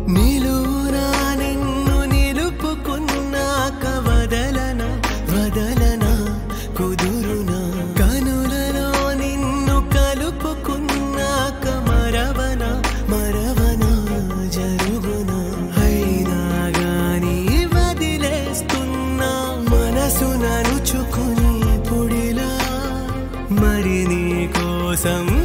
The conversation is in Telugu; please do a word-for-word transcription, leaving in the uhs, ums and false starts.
నిలువునా నిన్ను నిలుపుకున్నాక వదలనా వదలనా కుదురునా కనులలో నిన్ను కలుపుకున్నాక మరవనా మరవనా జరుగునా అయినా గాని వదిలేస్తున్నా మనసు నరుచుకుని పొడిలా మరి నీ కోసం